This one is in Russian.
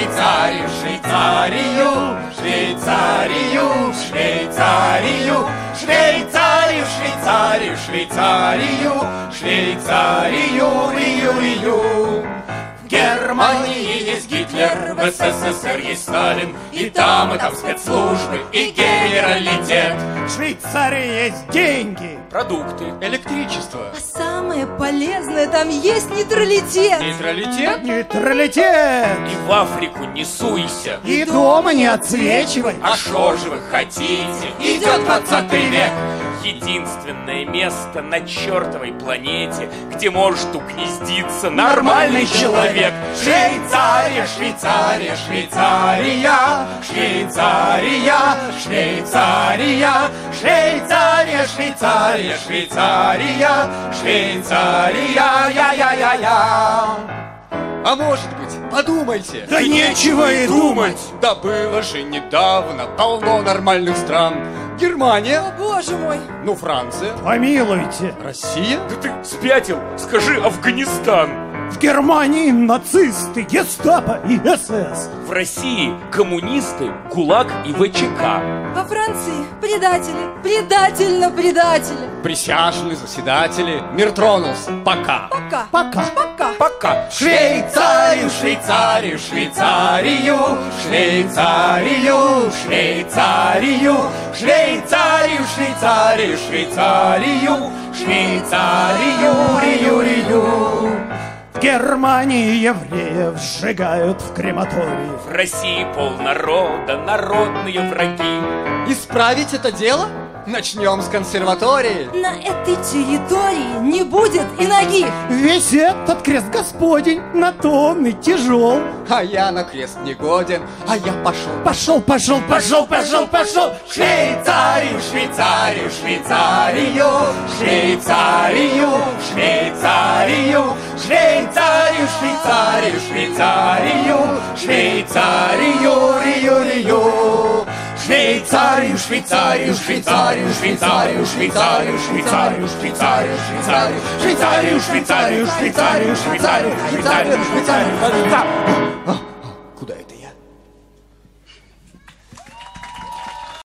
Швейцарию, Швейцарию, Швейцарию, Швейцарию, Швейцарию, Швейцарию, Швейцарию, Швейцарию, Рию. В Германии есть Гитлер, в СССР есть Сталин, и там спецслужбы, и генералитет. В Швейцарии есть деньги, Продукты, электричество. А самое полезное, там есть нейтралитет. Нейтралитет? нейтралитет. И в Африку не суйся. И дома не отсвечивай. А шо же вы хотите? Идет 20 век. Единственное место на чертовой планете, где может угнездиться нормальный человек. Швейцария, Швейцария, Швейцария, Швейцария, Швейцария, Швейцария, Швейцария, Швейцария, Швейцария, я. А может быть, подумайте. Да нечего и думать. Да было же недавно полно нормальных стран. Германия, О, боже мой. ну Франция, Помилуйте. Россия. Да ты спятил, скажи Афганистан. В Германии нацисты, гестапо и СС. В России коммунисты, ГУЛАГ и ВЧК. Во Франции предатели, предательно предатели. Присяжные заседатели, мир тронулся. Пока. Пока. Пока. Пока. Пока. Швейцарию, Швейцарию, Швейцарию, Швейцарию, Швейцарию, Швейцарию, Швейцарию, Швейцарию, Швейцарию, Рию. В Германии евреев сжигают в крематории. В России полнарода, народные враги. Исправить это дело? Начнем с консерватории. На этой территории не будет и ноги. Весь этот крест Господень на тонны тяжел. А я на крест не годен, а я пошел. Пошел. Швейцарию, Швейцарию, Швейцарию, Швейцарию, Швейцарию, Швейцарию, Швейцарию, Швейцарию, Швейцарию, Рию. Швейцарию, Швейцарию, Швейцарию, Швейцарию, Швейцарию, Швейцарию, Швейцарию, Швейцарию, Швейцарию, Швейцарию, Швейцарию, Швейцарию, Швейцарию, Швейцарию, Швейцарию.